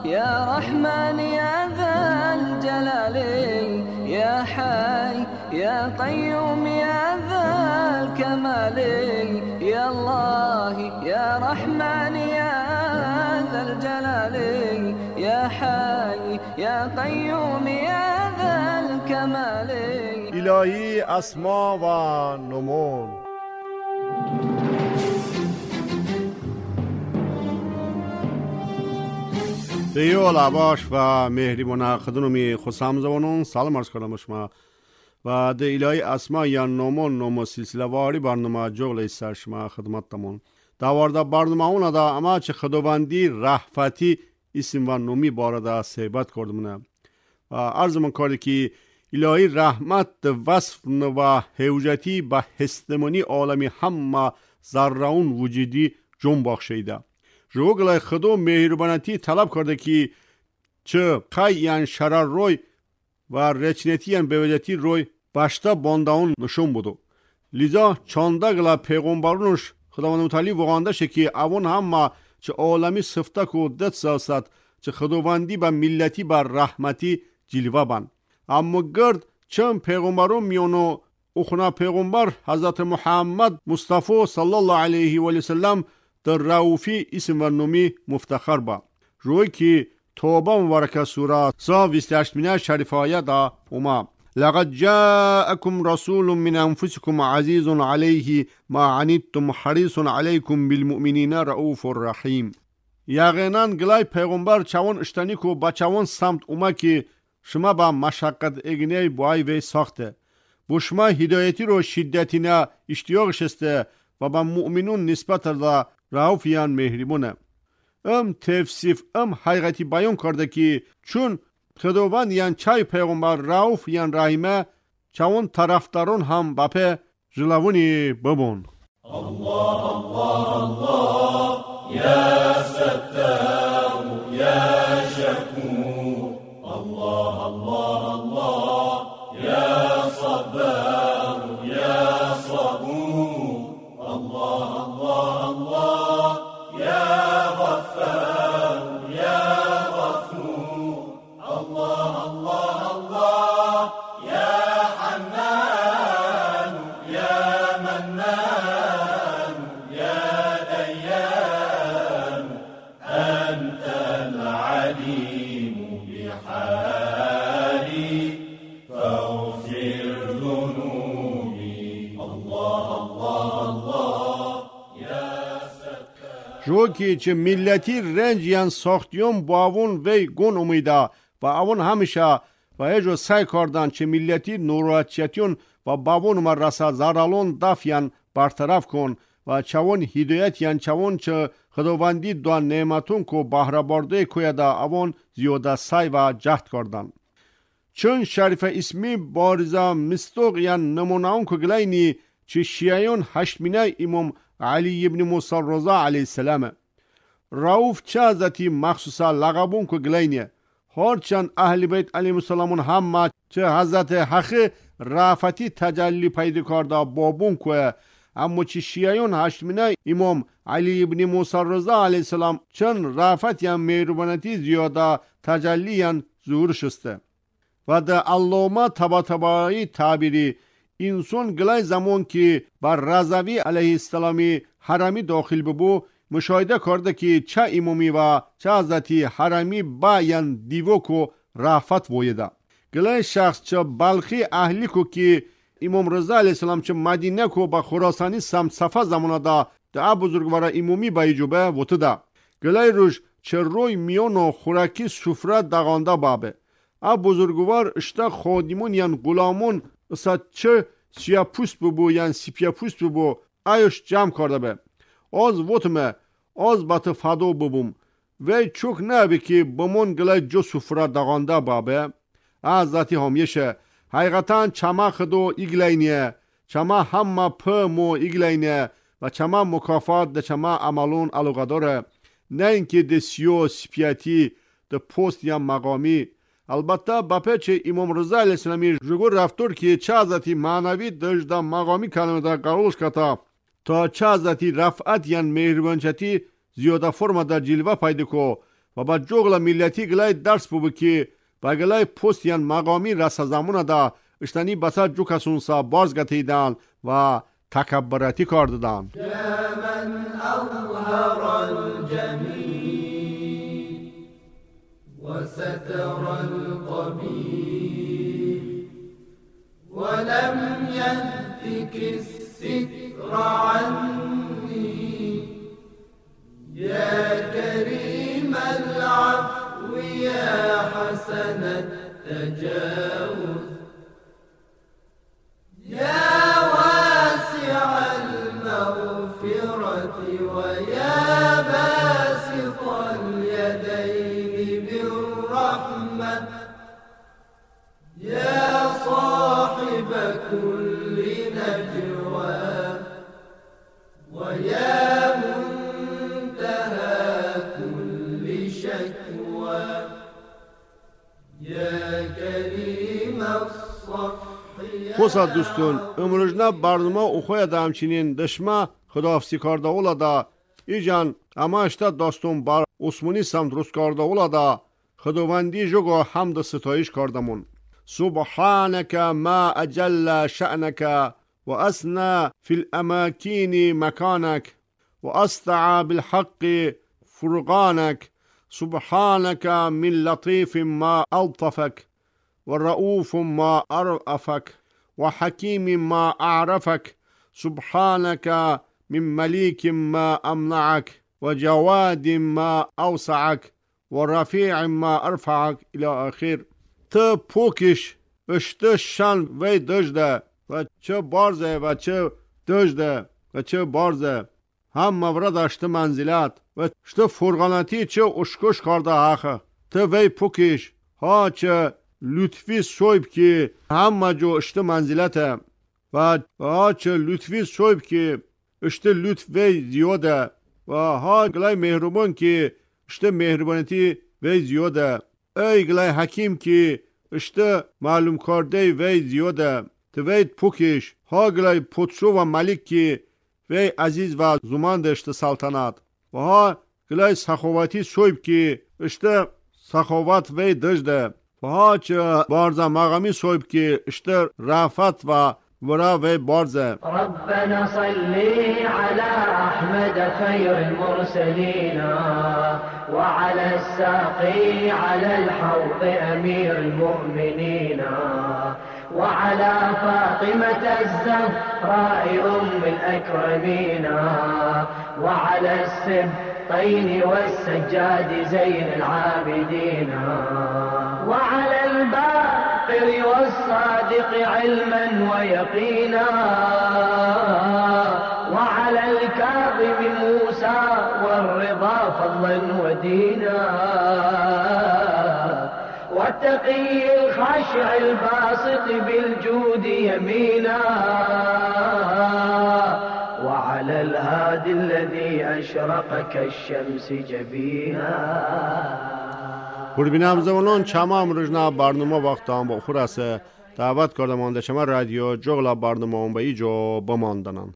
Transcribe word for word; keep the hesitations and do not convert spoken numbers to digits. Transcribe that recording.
يا رحمن يا ذا الجلال يا حي يا قيوم يا ذا الكمال يا الله يا رحمن يا ذا الجلال يا حي يا قيوم يا ذا الكمال. الهی اسما و نمون. دیو لباش و مهربان خدمت خسام زبانون سلام عرض کنم شما و د الهی اسما یا نمون نمو سلسله واری برنامه جوغل سر شما خدمتتمون دوارده برنامه اون دا اما چه خداوندی رحفتی اسم و نومی بارده صحبت کردمونه و عرض من کرده که الهی رحمت وصف و حوجتی به هستمانی عالمی همه ذرهون وجودی جون بخشیده. جوگلای خدا مهربانیتی طلب کرده که چه خیان شرار روی و رچنتیان بوجتی روی باشتا بانداون نشون بودو. لذا چانده گلا پیغمبرونش خداوند متعالی وگانده شه که اون همه چه عالمی صفته کو دت ساست چه خداوندی با ملتی با رحمتی جلوه بند. اما گرد چند پیغمبرون میونو اخنا پیغمبر حضرت محمد مصطفی صلی الله علیه و سلم در رؤوفی اسم و نومی مفتخر با روی که توبه مبارکه سوره سا بیست و هشت مینه شریف آیه دا اوما لقد جاءكم رسول من انفسكم عزيز عليه ما عنتم حريص عليكم بالمؤمنين رؤوف رحیم. یقینا گلای پیغمبر چون اشتنی کو با چون سمت اوما که شما با مشقت اگنی بای وی ساخته بو شما هدایتی رو شدتی نه اشتیاق شسته و با مؤمنون نسبت دا رؤوفیان مهربونه. ام تفسیف ام حقیقتی بیان کرده که چون خداوند یان چای پیغمبر رؤوف یان رحیمه چون طرفدارون هم باپه جلوونی ببون. الله الله الله یا ستار یا شکور الله الله الله یا صبر یا صبور الله الله الله یا غفار یا غفور الله الله الله یا حنان یا منان یا دیان انت العلیم بحالی فاغفر ذنوبی الله الله الله یا ستار. جو که چه ملتی رنج یان ساختیون باون وی گون امیده و اون همیشه و ایجو سعی کردن چه ملتی نوراچیتیون و باون مرسا زرالون دفیان برطرف کن و چون هدایت یان چون چه خداوندی دو نعمتون کو بهره برده کویدا اون زیاده سعی و جهد کردن. چون شریف اسمی بارزا مستوق یان نمونه اون که گلینی چه شیعیون هشتمینه امام علی ابن موسی رضا علیه السلام رؤوف چه ازتی مخصوصا لقبون که گلینیه هرچند اهل بیت علیهم السلام هم چه حضرت حق رافتی تجلی پیدا کرده بابون که اما چه شیعیون هشتمینه امام علی ابن موسی رضا علیه السلام چند رافت یا مهربانیتی زیاده تجلی یا ظهور شسته و در علامه تبا تبایی تعبیری انسان گلای زمان که بر رضوی علیه السلامی حرامی داخل ببو مشاهده کرده که چه امامی و چه حضرتی حرامی با یان دیو کو رافت ویده. گلای شخص چه بلخی اهلی کو که امام رضا علیه السلام چه مدینه کو با خراسانی سمت صفا زمانه دا دا بزرگوار امامی با ایجوبه وطه دا. گلای روش چه روی میان و خوراکی سفره دغانده بابه. اب بزرگوار اشتا خادمون یان غلامون اصلا چه سیاه پوست ببو یان سپیا پوست ببو ایش جمع کرده به. از وطمه از بات فادو ببوم وی چوک نبی که بمون گلای جو سفره دغانده بابه از ذاتی همیشه حقیقتا چما خدو ایگلینیه چما همه پمو ایگلینیه و چما مکافات ده چما عملون علاقه داره نه اینکه ده سیو سپیاتی ده پوست یا مقامی. البته باپه چه امام رضا علیه السلامی جگو رفتور که چه ازتی معنوی دجده مقامی کلمه ده قرولش کتا تا چه ازتی رفعت یا مهربانچتی زیاده فرم در جلوه پیدا کو و با جغل ملتی گلای درس بو که با گلای پوستیان مقامی رسا زمونه دا اشتنی بسا جو کسون سا باز گتیدن و تکبراتی کار دادن. يا من أظهر الجميل وستر القبيح ولم يهتك الستر عني يا كريم العفو يا حسن التجاوز يا واسع المغفرة ويا باسط اليدين بالرحمة يا صاحب كل نجوى ويا منتهى كل شكوى يا كريم الصف. خوصا دوستون امروزنا برنامه اوخوی دا همچنین دشمه خداحافظی کرده اولا دا ایجان اما اشتا داستون بر عثمانی سم درست کرده اولا دا خداوندی جگو حمد ستایش کردمون. سبحانك ما أجل شأنك وأسنى في الأماكن مكانك وأسطع بالحق فرقانك سبحانك من لطيف ما ألطفك والرؤوف ما أرأفك وحكيم ما أعرفك سبحانك من مليك ما أمنعك وجواد ما أوسعك ورفيع ما أرفعك إلى آخر. ته پوکش اشته شن وی دجده و چه بارزه و چه دجده و چه بارزه هم مورد اشته منزلت و اشته فرغانتی چه اشکش کرده آخه ته وی پوکش ها چه لطفی سویب که هم جو اشته منزلته و ها چه لطفی سویب که اشته لطف وی زیاده و ها گلای مهربان که اشته مهربانتی وی زیاده ای گلای حکیم که اشته معلوم کرده وی زیاده توید پوکش ها گلای پتسو و ملک که وی عزیز و زمان اشته سلطنت و ها گلای سخاوتی سویب که اشته سخاوت وی دجده و ها چه بارزه مقامی سویب که اشته رافت و ورا وی بارزه. ربنا صلی علی احمد خیر المرسلین وعلى الساقي على الحوض أمير المؤمنين وعلى فاطمة الزهراء أم الأكرمين وعلى السبطين والسجاد زين العابدين وعلى الباقر والصادق علما ويقينا وعلى الكاظم موسى والرضا فضلا ودينا والتقي الخاشع الباسط بالجود يمينا وعلى الهادي الذي أشرق كالشمس جبينا. بینم زمانان چمام رجنا برنامه وقت هم با خورسه دعوت کردم آنده شما رادیو جغلا برنامه هم به ایجا بماندنن.